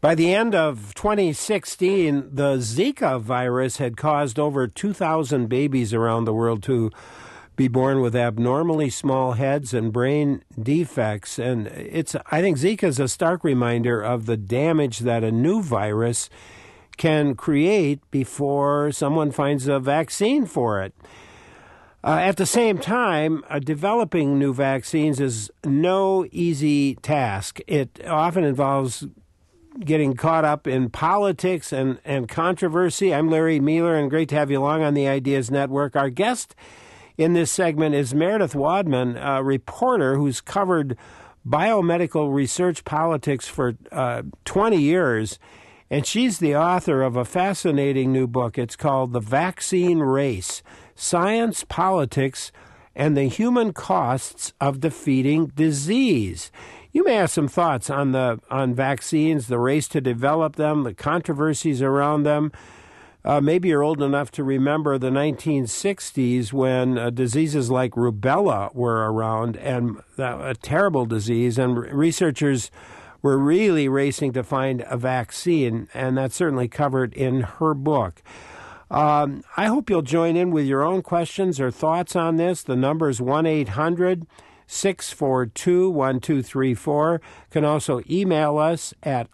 By the end of 2016, the Zika virus had caused over 2,000 babies around the world to be born with abnormally small heads and brain defects. And I think Zika is a stark reminder of the damage that a new virus can create before someone finds a vaccine for it. At the same time, developing new vaccines is no easy task. It often involves getting caught up in politics and controversy. I'm Larry Meiler, and great to have you along on the Ideas Network. Our guest in this segment is Meredith Wadman, a reporter who's covered biomedical research politics for 20 years, and she's the author of a fascinating new book. It's called The Vaccine Race: Science, Politics, and the Human Costs of Defeating Disease. You may have some thoughts on vaccines, the race to develop them, the controversies around them. Maybe you're old enough to remember the 1960s when diseases like rubella were around, and a terrible disease, and researchers were really racing to find a vaccine, and that's certainly covered in her book. I hope you'll join in with your own questions or thoughts on this. The number is 1-800-642-1234. Can also email us at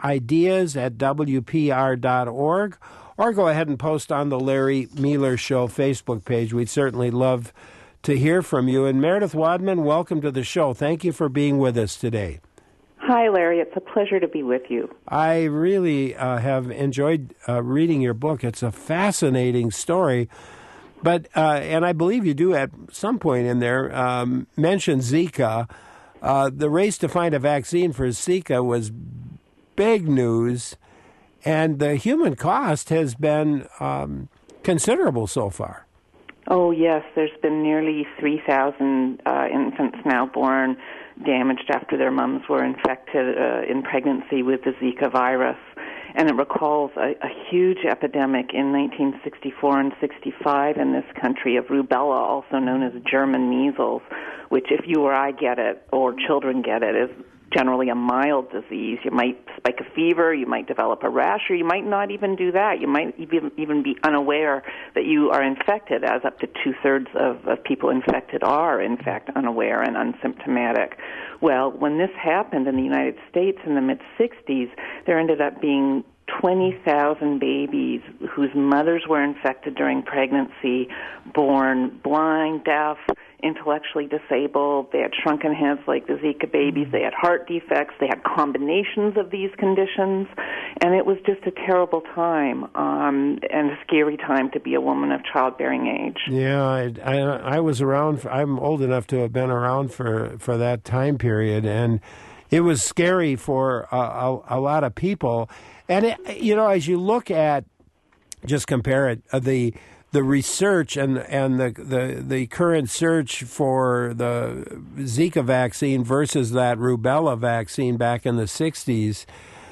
ideas@wpr.org, or go ahead and post on the Larry Meiler Show Facebook page. We'd certainly love to hear from you. And Meredith Wadman, welcome to the show. Thank you for being with us today. Hi, Larry. It's a pleasure to be with you. I really have enjoyed reading your book. It's a fascinating story. But and I believe you do at some point in there mention Zika. The race to find a vaccine for Zika was big news, and the human cost has been considerable so far. Oh, yes. There's been nearly 3,000 infants now born damaged after their mums were infected in pregnancy with the Zika virus. And it recalls a huge epidemic in 1964 and 65 in this country of rubella, also known as German measles, which if you or I get it, or children get it, is generally a mild disease. You might spike a fever, you might develop a rash, or you might not even do that. You might even be unaware that you are infected, as up to two-thirds of people infected are, in fact, unaware and unsymptomatic. Well, when this happened in the United States in the mid-'60s, there ended up being 20,000 babies whose mothers were infected during pregnancy, born blind, deaf, intellectually disabled. They had shrunken heads like the Zika babies. They had heart defects. They had combinations of these conditions. And it was just a terrible time and a scary time to be a woman of childbearing age. Yeah, I was around. I'm old enough to have been around for that time period, and it was scary for a lot of people. And, as you look at, just compare it, the research and the current search for the Zika vaccine versus that rubella vaccine back in the 60s,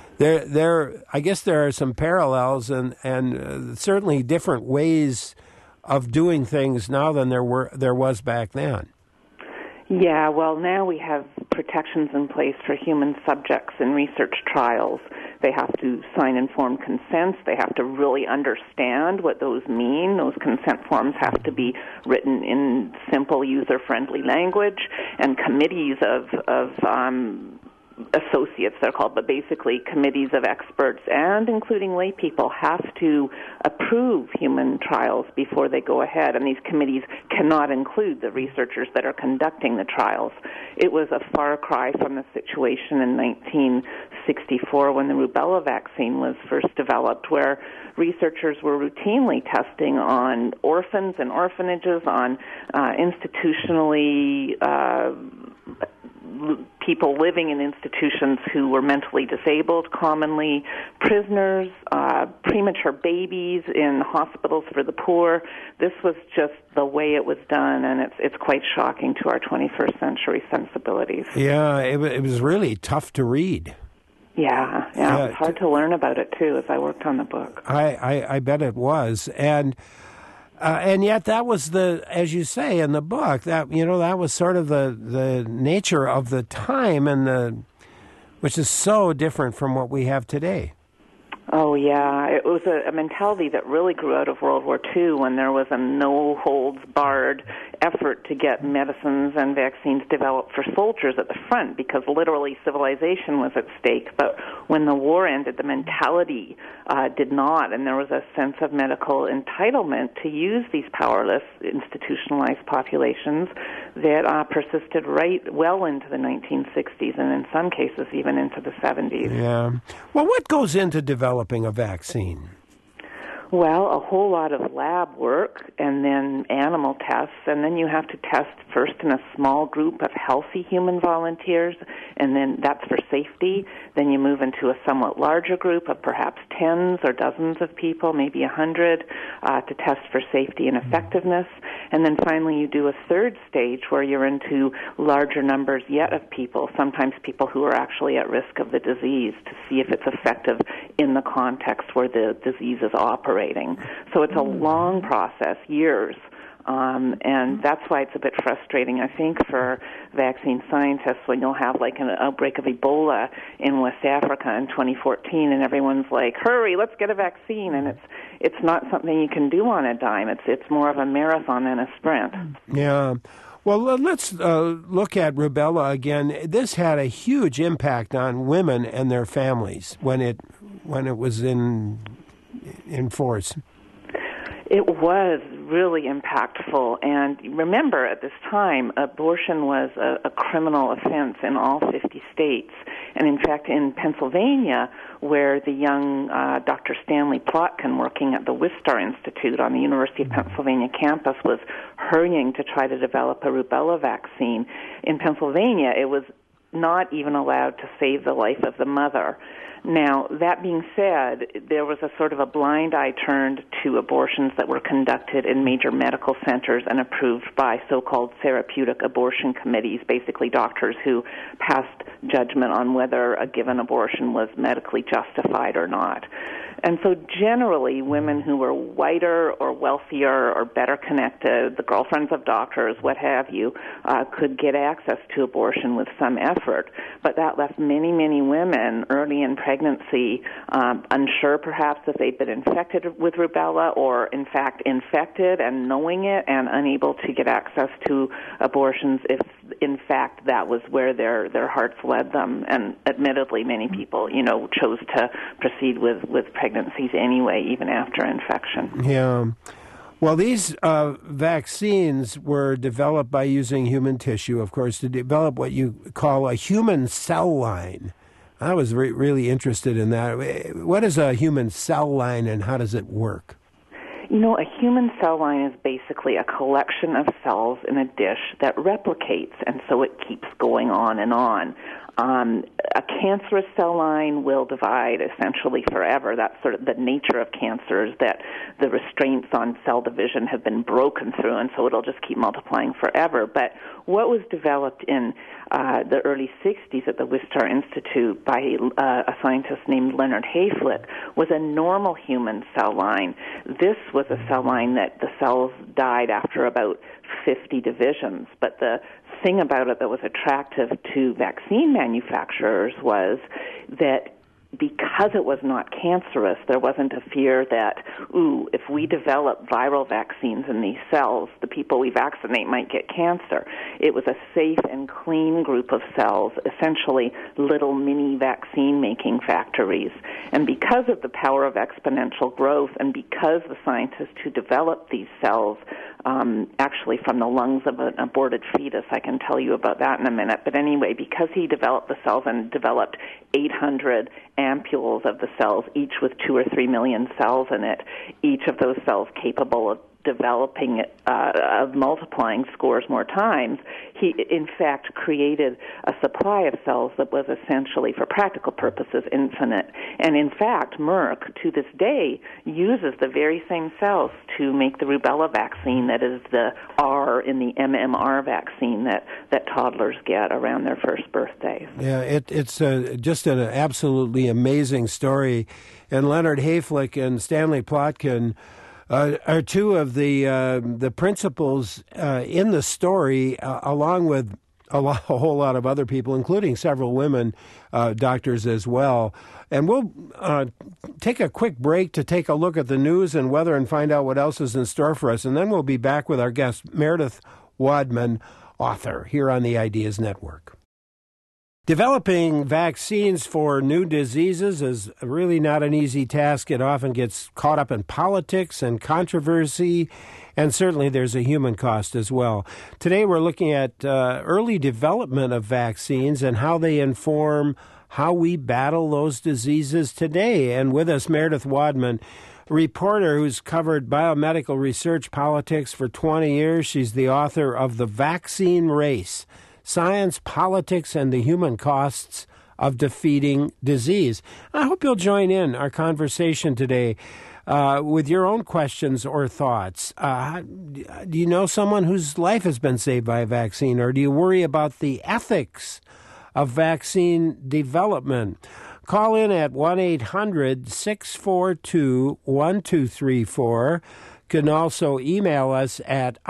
I guess there are some parallels and certainly different ways of doing things now than there was back then. Yeah, well, now we have protections in place for human subjects in research trials. They have to sign informed consents. They have to really understand what those mean. Those consent forms have to be written in simple, user-friendly language, and committees of associates, they're called, but basically committees of experts, and including lay people, have to approve human trials before they go ahead, and these committees cannot include the researchers that are conducting the trials. It was a far cry from the situation in 1964 when the rubella vaccine was first developed, where researchers were routinely testing on orphans and orphanages, on institutionally people living in institutions who were mentally disabled, commonly prisoners, premature babies in hospitals for the poor. This was just the way it was done, and it's quite shocking to our 21st century sensibilities. Yeah, it was really tough to read. Yeah, it was hard to learn about it, too, as I worked on the book. I bet it was. And yet that was as you say in the book, that was sort of the nature of the time, which is so different from what we have today. Oh, yeah. It was a mentality that really grew out of World War II when there was a no-holds-barred effort to get medicines and vaccines developed for soldiers at the front because literally civilization was at stake. But when the war ended, the mentality did not, and there was a sense of medical entitlement to use these powerless, institutionalized populations that persisted right well into the 1960s and in some cases even into the 70s. Yeah. Well, what goes into developing a vaccine? Well, a whole lot of lab work and then animal tests, and then you have to test first in a small group of healthy human volunteers, and then that's for safety. Then you move into a somewhat larger group of perhaps tens or dozens of people, maybe 100, to test for safety and effectiveness. And then finally you do a third stage where you're into larger numbers yet of people, sometimes people who are actually at risk of the disease, to see if it's effective in the context where the disease is operating. So it's a long process, years. And that's why it's a bit frustrating, I think, for vaccine scientists when you'll have like an outbreak of Ebola in West Africa in 2014 and everyone's like, hurry, let's get a vaccine. And it's not something you can do on a dime. It's more of a marathon than a sprint. Yeah. Well, let's look at rubella again. This had a huge impact on women and their families when it was in force. It was really impactful, and remember, at this time, abortion was a criminal offense in all 50 states. And in fact, in Pennsylvania, where the young Dr. Stanley Plotkin, working at the Wistar Institute on the University of Pennsylvania campus, was hurrying to try to develop a rubella vaccine, in Pennsylvania, it was not even allowed to save the life of the mother. Now, that being said, there was a sort of a blind eye turned to abortions that were conducted in major medical centers and approved by so-called therapeutic abortion committees, basically doctors who passed judgment on whether a given abortion was medically justified or not. And so generally, women who were whiter or wealthier or better connected, the girlfriends of doctors, what have you, could get access to abortion with some effort. But that left many, many women early in pregnancy unsure perhaps if they'd been infected with rubella or, in fact, infected and knowing it and unable to get access to abortions if, in fact, that was where their hearts led them. And admittedly, many people, chose to proceed with pregnancies anyway, even after infection. Yeah. Well, these vaccines were developed by using human tissue, of course, to develop what you call a human cell line. I was really interested in that. What is a human cell line and how does it work? A human cell line is basically a collection of cells in a dish that replicates, and so it keeps going on and on. A cancerous cell line will divide essentially forever. That's sort of the nature of cancers, that the restraints on cell division have been broken through, and so it'll just keep multiplying forever. But what was developed in the early 60s at the Wistar Institute by a scientist named Leonard Hayflick was a normal human cell line. This was a cell line that the cells died after about 50 divisions, but the thing about it that was attractive to vaccine manufacturers was that because it was not cancerous, there wasn't a fear that, if we develop viral vaccines in these cells, the people we vaccinate might get cancer. It was a safe and clean group of cells, essentially little mini vaccine-making factories. And because of the power of exponential growth and because the scientists who developed these cells actually from the lungs of an aborted fetus, I can tell you about that in a minute. But anyway, because he developed the cells and developed 800 ampules of the cells, each with 2 or 3 million cells in it, each of those cells capable of developing, of multiplying scores more times, he in fact created a supply of cells that was essentially, for practical purposes, infinite. And in fact, Merck, to this day, uses the very same cells to make the rubella vaccine that is the R in the MMR vaccine that toddlers get around their first birthdays. Yeah, it's just an absolutely amazing story. And Leonard Hayflick and Stanley Plotkin are two of the principals in the story, along with a whole lot of other people, including several women doctors as well. And we'll take a quick break to take a look at the news and weather and find out what else is in store for us. And then we'll be back with our guest, Meredith Wadman, author, here on the Ideas Network. Developing vaccines for new diseases is really not an easy task. It often gets caught up in politics and controversy, and certainly there's a human cost as well. Today we're looking at early development of vaccines and how they inform how we battle those diseases today. And with us, Meredith Wadman, a reporter who's covered biomedical research politics for 20 years. She's the author of The Vaccine Race: Science, Politics, and the Human Costs of Defeating Disease. I hope you'll join in our conversation today with your own questions or thoughts. Do you know someone whose life has been saved by a vaccine, or do you worry about the ethics of vaccine development? Call in at 1-800-642-1234. You can also email us at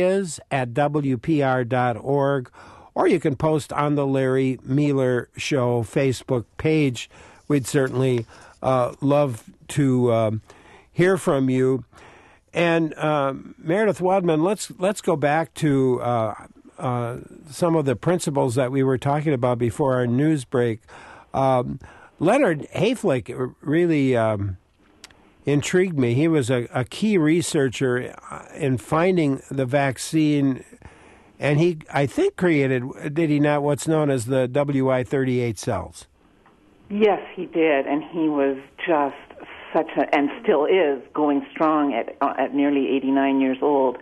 ideas@wpr.org, or you can post on the Larry Meeler Show Facebook page. We'd certainly love to hear from you. And Meredith Wadman, let's go back to some of the principles that we were talking about before our news break. Leonard Hayflick really intrigued me. He was a key researcher in finding the vaccine, and he, I think, created, did he not, what's known as the WI38 cells? Yes, he did, and he was just such a, and still is, going strong at nearly 89 years old.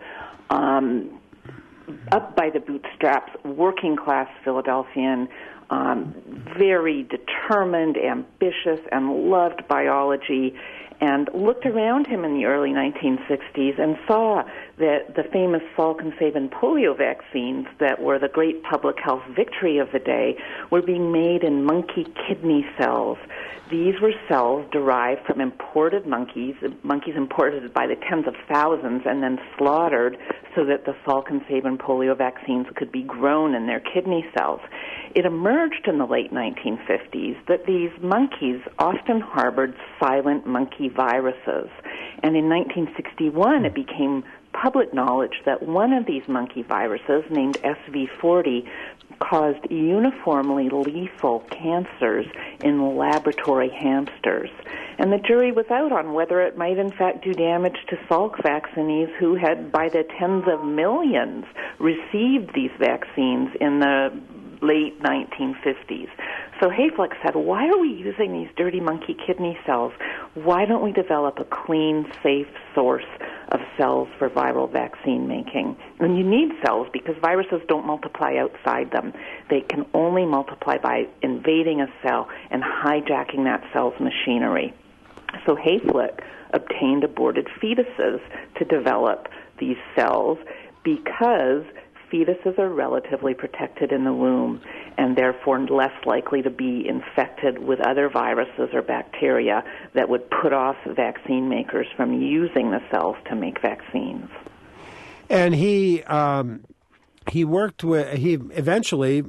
Up by the bootstraps, working-class Philadelphian, very determined, ambitious, and loved biology, and looked around him in the early 1960s and saw that the famous Salk and Sabin polio vaccines that were the great public health victory of the day were being made in monkey kidney cells. These were cells derived from imported monkeys imported by the tens of thousands and then slaughtered so that the Salk and Sabin polio vaccines could be grown in their kidney cells. It emerged in the late 1950s that these monkeys often harbored silent monkey viruses. And in 1961, it became public knowledge that one of these monkey viruses, named SV40, caused uniformly lethal cancers in laboratory hamsters. And the jury was out on whether it might in fact do damage to Salk vaccinees who had, by the tens of millions, received these vaccines in the late 1950s. So Hayflick said, why are we using these dirty monkey kidney cells? Why don't we develop a clean, safe source of cells for viral vaccine making? And you need cells because viruses don't multiply outside them. They can only multiply by invading a cell and hijacking that cell's machinery. So Hayflick obtained aborted fetuses to develop these cells because fetuses are relatively protected in the womb and therefore less likely to be infected with other viruses or bacteria that would put off vaccine makers from using the cells to make vaccines. And he eventually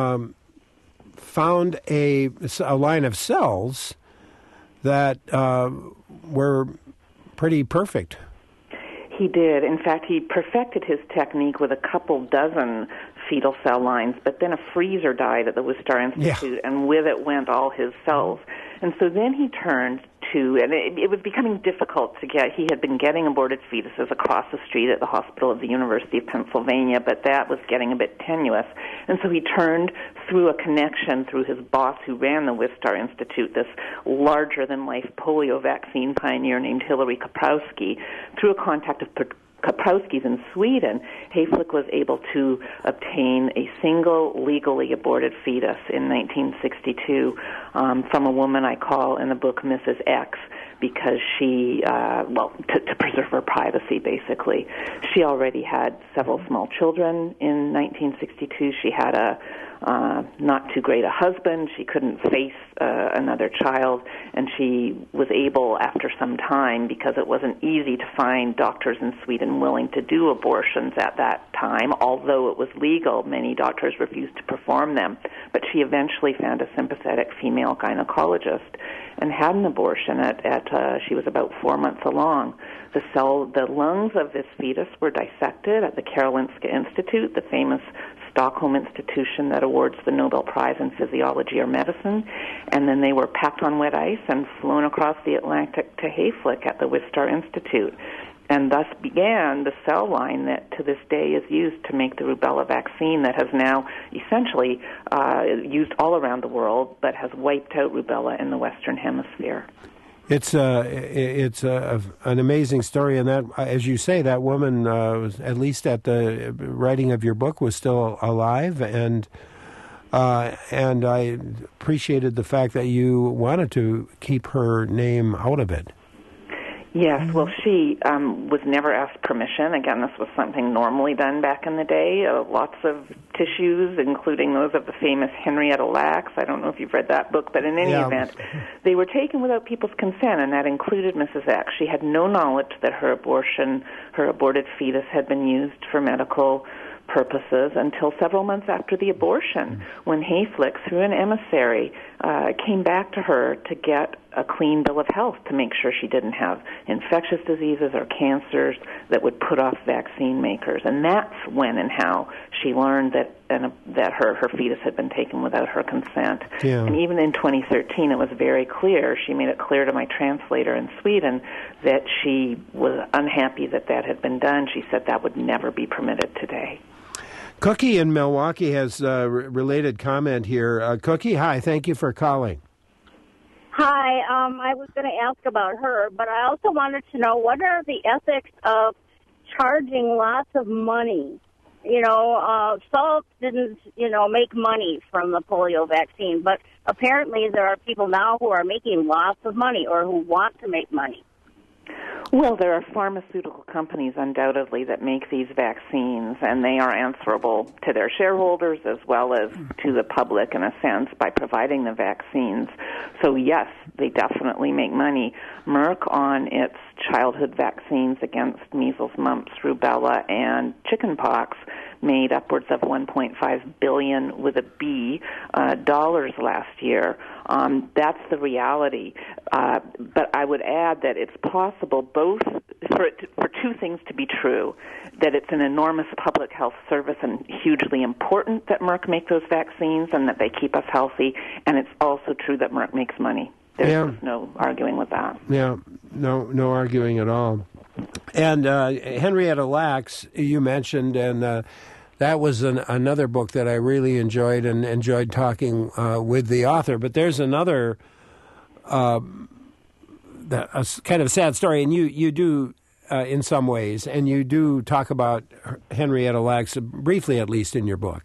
found a line of cells that were pretty perfect. He did. In fact, he perfected his technique with a couple dozen fetal cell lines, but then a freezer died at the Wistar Institute, and with it went all his cells. And so then he turned to, and it was becoming difficult to get, he had been getting aborted fetuses across the street at the hospital of the University of Pennsylvania, but that was getting a bit tenuous. And so he turned through a connection through his boss who ran the Wistar Institute, this larger-than-life polio vaccine pioneer named Hillary Kaprowski, through a contact of Kaprowski's in Sweden. Hayflick was able to obtain a single legally aborted fetus in 1962 from a woman I call in the book Mrs. X, because she, to preserve her privacy, basically. She already had several small children in 1962. She had a not too great a husband. She couldn't face another child, and she was able, after some time, because it wasn't easy to find doctors in Sweden willing to do abortions at that time, although it was legal, many doctors refused to perform them. But she eventually found a sympathetic female gynecologist and had an abortion she was about 4 months along. The lungs of this fetus were dissected at the Karolinska Institute, the famous Stockholm institution that awards the Nobel Prize in Physiology or Medicine, and then they were packed on wet ice and flown across the Atlantic to Hayflick at the Wistar Institute. And thus began the cell line that to this day is used to make the rubella vaccine that has now essentially used all around the world, but has wiped out rubella in the Western Hemisphere. It's an amazing story, and that, as you say, that woman was, at least at the writing of your book, was still alive, and I appreciated the fact that you wanted to keep her name out of it. Yes, well, she was never asked permission. Again, this was something normally done back in the day. Lots of tissues, including those of the famous Henrietta Lacks. I don't know if you've read that book, but in any event, they were taken without people's consent, and that included Mrs. X. She had no knowledge that her aborted fetus had been used for medical purposes until several months after the abortion, when Hayflick, through an emissary, came back to her to get a clean bill of health to make sure she didn't have infectious diseases or cancers that would put off vaccine makers. And that's when and how she learned that her fetus had been taken without her consent. Yeah. And even in 2013, it was very clear. She made it clear to my translator in Sweden that she was unhappy that had been done. She said that would never be permitted today. Cookie in Milwaukee has a related comment here. Cookie, hi, thank you for calling. Hi, I was going to ask about her, but I also wanted to know, what are the ethics of charging lots of money? Salk didn't, make money from the polio vaccine, but apparently there are people now who are making lots of money or who want to make money. Well, there are pharmaceutical companies undoubtedly that make these vaccines, and they are answerable to their shareholders as well as to the public, in a sense, by providing the vaccines. So, yes, they definitely make money. Merck, on its childhood vaccines against measles, mumps, rubella, and chickenpox, made upwards of $1.5 billion with a B dollars last year. That's the reality. But I would add that it's possible both for two things to be true, that it's an enormous public health service and hugely important that Merck make those vaccines and that they keep us healthy, and it's also true that Merck makes money. There's no arguing with that. Yeah, no arguing at all. And Henrietta Lacks, you mentioned, and that was another book that I really enjoyed and enjoyed talking with the author. But there's another a kind of sad story, and you do in some ways, and you do talk about Henrietta Lacks briefly, at least in your book.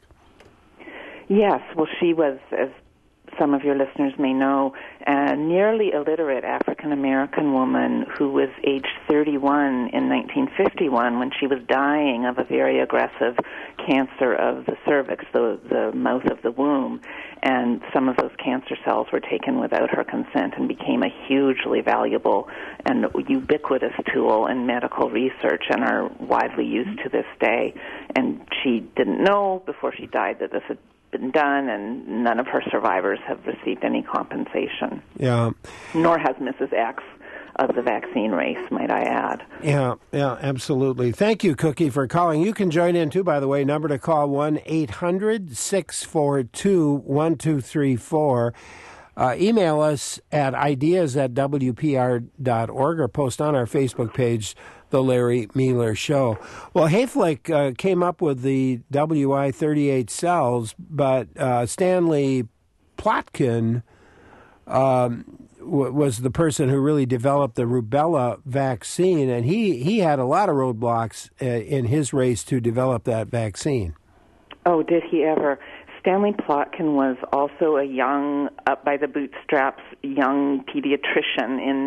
Yes, well, she was, as some of your listeners may know, a nearly illiterate African-American woman who was aged 31 in 1951 when she was dying of a very aggressive cancer of the cervix, the mouth of the womb. And some of those cancer cells were taken without her consent and became a hugely valuable and ubiquitous tool in medical research and are widely used to this day. And she didn't know before she died that this had been done, and none of her survivors have received any compensation. Yeah. Nor has Mrs. X of the vaccine race, might I add. Yeah, absolutely. Thank you, Cookie, for calling. You can join in, too, by the way. Number to call, 1-800-642-1234. Email us at ideas@wpr.org or post on our Facebook page, The Larry Mealer Show. Well, Hayflick came up with the WI-38 cells, but Stanley Plotkin was the person who really developed the rubella vaccine, and he had a lot of roadblocks in his race to develop that vaccine. Oh, did he ever? Stanley Plotkin was also a young, up by the bootstraps, young pediatrician in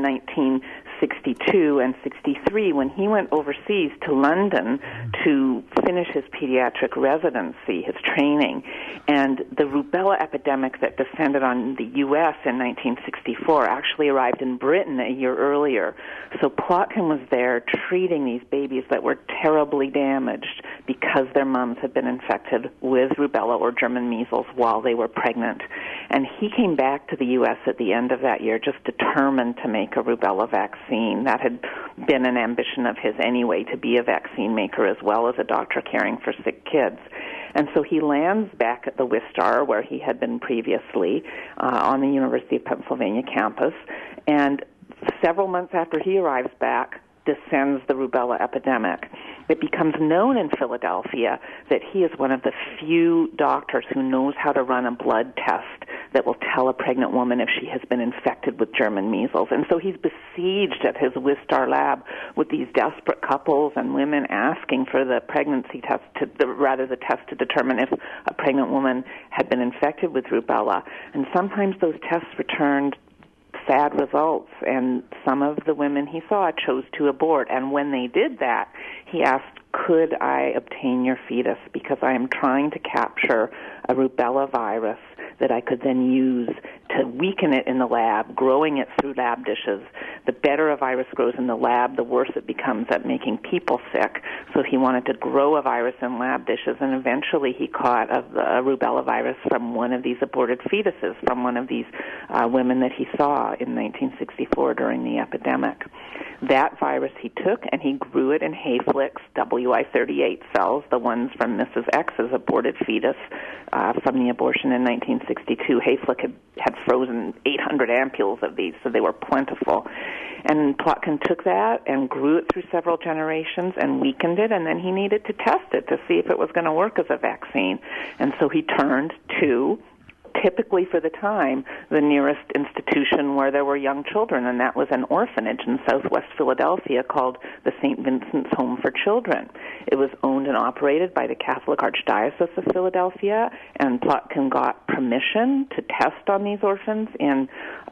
1962 and 63 when he went overseas to London to finish his pediatric residency, his training. And the rubella epidemic that descended on the U.S. in 1964 actually arrived in Britain a year earlier. So Plotkin was there treating these babies that were terribly damaged because their moms had been infected with rubella or German measles while they were pregnant. And he came back to the U.S. at the end of that year just determined to make a rubella vaccine. That had been an ambition of his anyway, to be a vaccine maker as well as a doctor caring for sick kids. And so he lands back at the Wistar, where he had been previously, on the University of Pennsylvania campus. And several months after he arrives back, descends the rubella epidemic. It becomes known in Philadelphia that he is one of the few doctors who knows how to run a blood test that will tell a pregnant woman if she has been infected with German measles. And so he's besieged at his Wistar lab with these desperate couples and women asking for the pregnancy test, the test to determine if a pregnant woman had been infected with rubella. And sometimes those tests returned sad results, and some of the women he saw chose to abort. And when they did that, he asked, could I obtain your fetus, because I am trying to capture a rubella virus that I could then use to weaken it in the lab, growing it through lab dishes. The better a virus grows in the lab, the worse it becomes at making people sick. So he wanted to grow a virus in lab dishes, and eventually he caught a rubella virus from one of these aborted fetuses, from one of these women that he saw in 1964 during the epidemic. That virus he took, and he grew it in Hayflick's WI38 cells, the ones from Mrs. X's aborted fetus from the abortion in 1962. Hayflick had frozen 800 ampules of these, so they were plentiful. And Plotkin took that and grew it through several generations and weakened it, and then he needed to test it to see if it was going to work as a vaccine. And so he turned to, typically for the time, the nearest institution where there were young children, and that was an orphanage in southwest Philadelphia called the St. Vincent's Home for Children. It was owned and operated by the Catholic Archdiocese of Philadelphia, and Plotkin got permission to test on these orphans in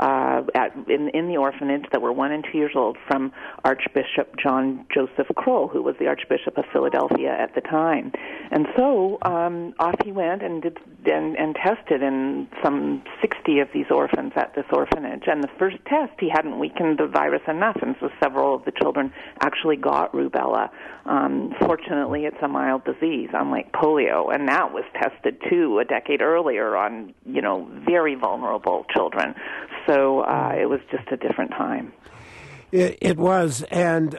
the orphanage that were 1 and 2 years old from Archbishop John Joseph Kroll, who was the Archbishop of Philadelphia at the time. And so off he went and tested in some 60 of these orphans at this orphanage. And the first test, he hadn't weakened the virus enough, and so several of the children actually got rubella. Fortunately, it's a mild disease, unlike polio, and that was tested, too, a decade earlier on, very vulnerable children. So it was just a different time. It was, and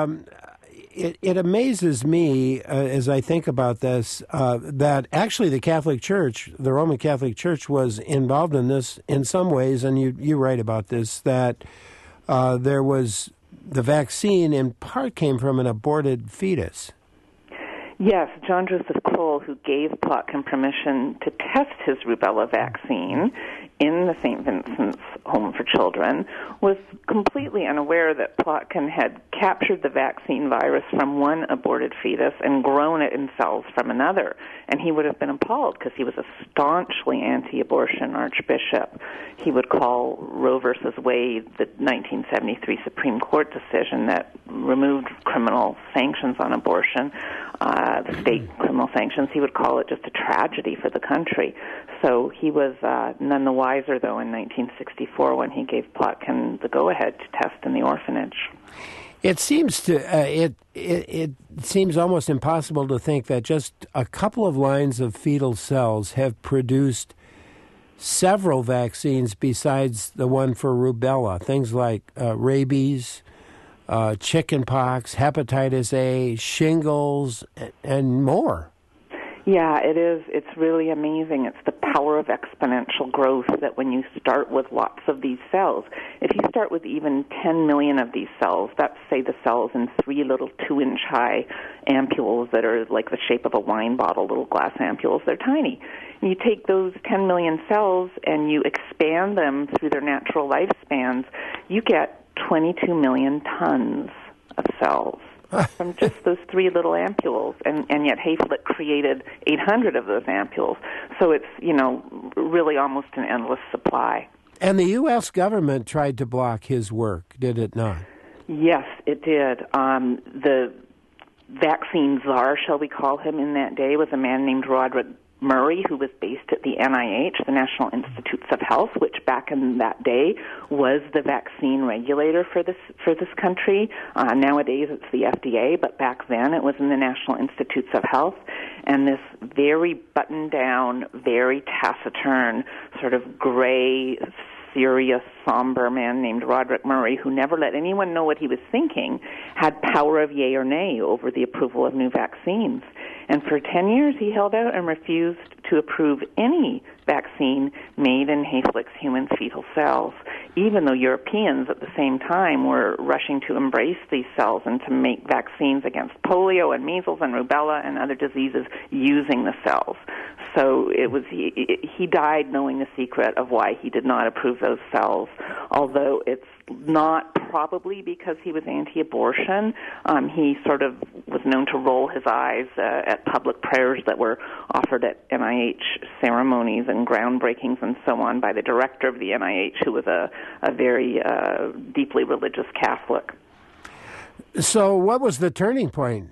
it amazes me as I think about this that actually the Catholic Church, the Roman Catholic Church, was involved in this in some ways, and you write about this, that there was the vaccine in part came from an aborted fetus. Yes, John Joseph Kroll, who gave Plotkin permission to test his rubella vaccine in the St. Vincent's Home for Children, was completely unaware that Plotkin had captured the vaccine virus from one aborted fetus and grown it in cells from another. And he would have been appalled because he was a staunchly anti-abortion archbishop. He would call Roe versus Wade, the 1973 Supreme Court decision that removed criminal sanctions on abortion, the state criminal sanctions, he would call it just a tragedy for the country. So he was none the wiser, though, in 1964 when he gave Plotkin the go-ahead to test in the orphanage. It seems it seems almost impossible to think that just a couple of lines of fetal cells have produced several vaccines besides the one for rubella, things like rabies, chickenpox, hepatitis A, shingles, and more. Yeah, it is. It's really amazing. It's the power of exponential growth that when you start with lots of these cells, if you start with even 10 million of these cells, that's, say, the cells in 3 little 2-inch high ampules that are like the shape of a wine bottle, little glass ampules, they're tiny. And you take those 10 million cells and you expand them through their natural lifespans, you get 22 million tons of cells. from just those 3 little ampules, and yet Hayflick created 800 of those ampules. So it's, really almost an endless supply. And the U.S. government tried to block his work, did it not? Yes, it did. The vaccine czar, shall we call him, in that day was a man named Roderick Murray, who was based at the NIH, the National Institutes of Health, which back in that day was the vaccine regulator for this country. Nowadays it's the FDA, but back then it was in the National Institutes of Health. And this very buttoned down, very taciturn, sort of gray, serious, somber man named Roderick Murray, who never let anyone know what he was thinking, had power of yea or nay over the approval of new vaccines. And for 10 years, he held out and refused to approve any vaccine made in Hayflick's human fetal cells, even though Europeans at the same time were rushing to embrace these cells and to make vaccines against polio and measles and rubella and other diseases using the cells. So he died knowing the secret of why he did not approve those cells, although it's not probably because he was anti-abortion. He sort of was known to roll his eyes at public prayers that were offered at NIH ceremonies and groundbreakings and so on by the director of the NIH, who was a very deeply religious Catholic. So what was the turning point?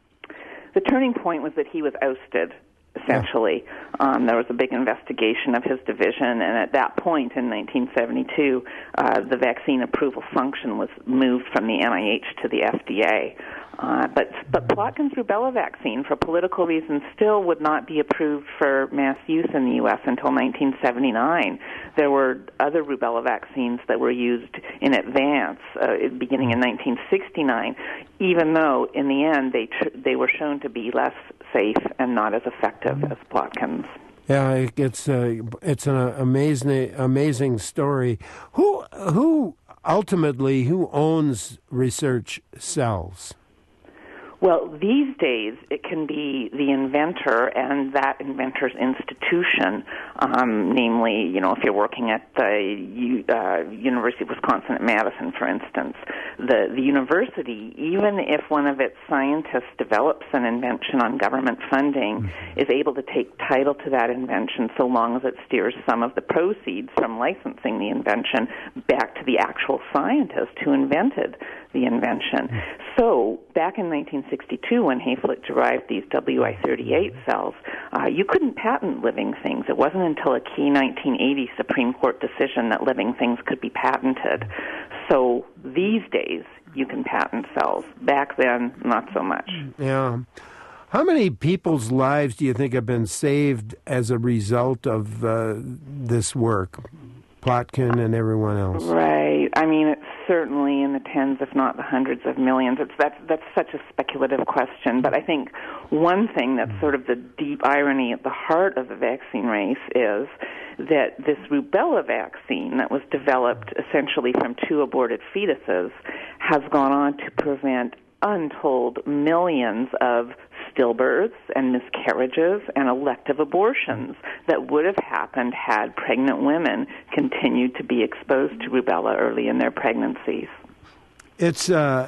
The turning point was that he was ousted, essentially. There was a big investigation of his division, and at that point in 1972, the vaccine approval function was moved from the NIH to the FDA. But Plotkin's rubella vaccine, for political reasons, still would not be approved for mass use in the U.S. until 1979. There were other rubella vaccines that were used in advance, beginning in 1969, even though in the end they were shown to be less safe and not as effective as Plotkin's. Yeah, it's an amazing story. Who ultimately owns Research Cells? Well, these days it can be the inventor and that inventor's institution, namely, if you're working at the University of Wisconsin at Madison, for instance, the university, even if one of its scientists develops an invention on government funding, is able to take title to that invention so long as it steers some of the proceeds from licensing the invention back to the actual scientist who invented the invention. So, back in 1962, when Hayflick derived these WI-38 cells, you couldn't patent living things. It wasn't until a key 1980 Supreme Court decision that living things could be patented. So, these days, you can patent cells. Back then, not so much. Yeah. How many people's lives do you think have been saved as a result of this work? Plotkin and everyone else. Right. I mean, it's certainly in the tens, if not the hundreds of millions. That's such a speculative question. But I think one thing that's sort of the deep irony at the heart of the vaccine race is that this rubella vaccine that was developed essentially from 2 aborted fetuses has gone on to prevent untold millions of stillbirths and miscarriages and elective abortions that would have happened had pregnant women continued to be exposed to rubella early in their pregnancies. It's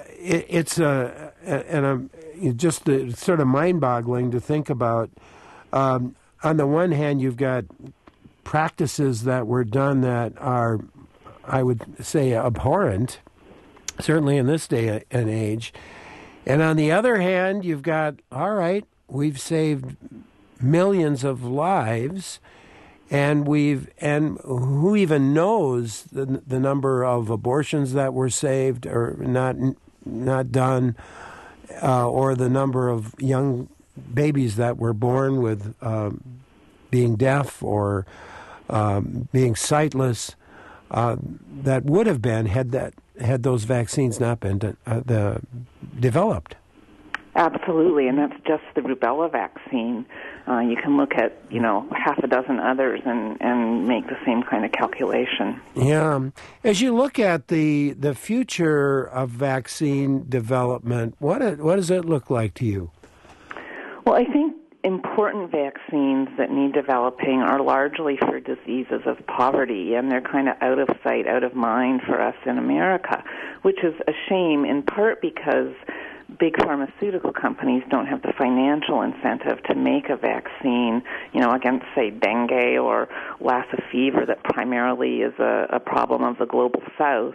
just sort of mind-boggling to think about. On the one hand, you've got practices that were done that are, I would say, abhorrent, certainly in this day and age. And on the other hand, you've got, all right, we've saved millions of lives, and who even knows the number of abortions that were saved or not done, or the number of young babies that were born with being deaf or being sightless, that would have been had those vaccines not been developed. Absolutely, and that's just the rubella vaccine. You can look at, half a dozen others and make the same kind of calculation. Yeah. As you look at the future of vaccine development, what does it look like to you? Well, I think important vaccines that need developing are largely for diseases of poverty, and they're kind of out of sight, out of mind for us in America, which is a shame, in part because big pharmaceutical companies don't have the financial incentive to make a vaccine, against, say, dengue or Lassa fever that primarily is a problem of the global south,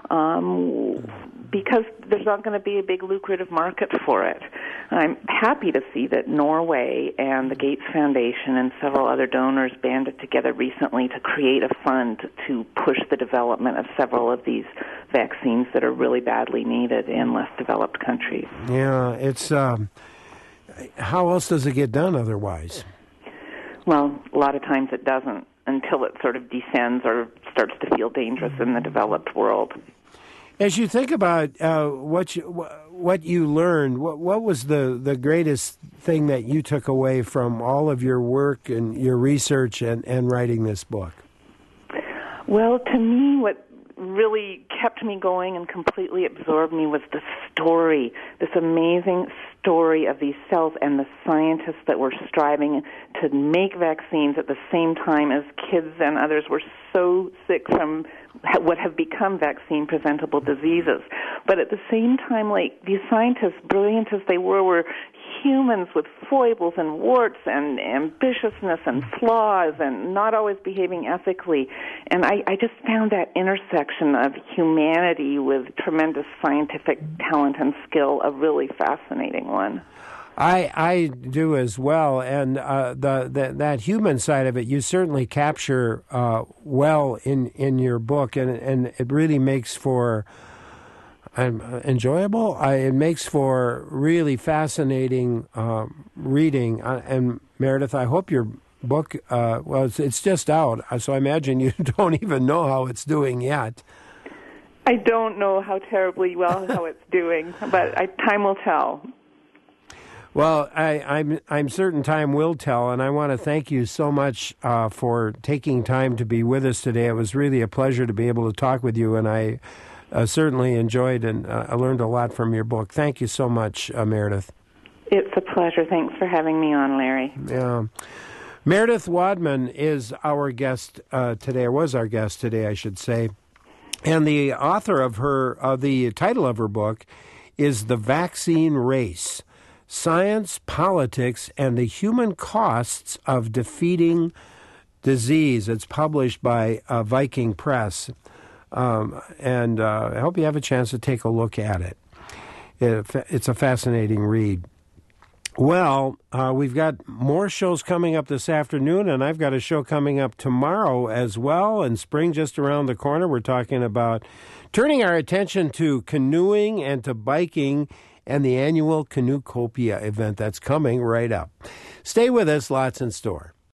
because there's not going to be a big lucrative market for it. I'm happy to see that Norway and the Gates Foundation and several other donors banded together recently to create a fund to push the development of several of these vaccines that are really badly needed in less developed countries. Yeah, it's how else does it get done otherwise? Well, a lot of times it doesn't until it sort of descends or starts to feel dangerous in the developed world. As you think about what you learned, what was the greatest thing that you took away from all of your work and your research and writing this book? Well, to me, what really kept me going and completely absorbed me was the story, this amazing story of these cells and the scientists that were striving to make vaccines at the same time as kids and others were so sick from what have become vaccine-preventable diseases. But at the same time, like, these scientists, brilliant as they were humans with foibles and warts and ambitiousness and flaws and not always behaving ethically. And I just found that intersection of humanity with tremendous scientific talent and skill a really fascinating one. I do as well, and that human side of it you certainly capture well in your book, and it really makes for enjoyable. It makes for really fascinating reading. And Meredith, I hope your book, it's just out, so I imagine you don't even know how it's doing yet. I don't know how terribly well how it's doing, but time will tell. Well, I'm certain time will tell, and I want to thank you so much for taking time to be with us today. It was really a pleasure to be able to talk with you, and I certainly enjoyed and I learned a lot from your book. Thank you so much, Meredith. It's a pleasure. Thanks for having me on, Larry. Yeah. Meredith Wadman is our guest today, or was our guest today, I should say. And the author of the title of her book is The Vaccine Race: Science, Politics, and the Human Costs of Defeating Disease. It's published by Viking Press. And I hope you have a chance to take a look at it. It's a fascinating read. Well, we've got more shows coming up this afternoon, and I've got a show coming up tomorrow as well, and spring just around the corner. We're talking about turning our attention to canoeing and to biking and the annual Canoecopia event that's coming right up. Stay with us, lots in store.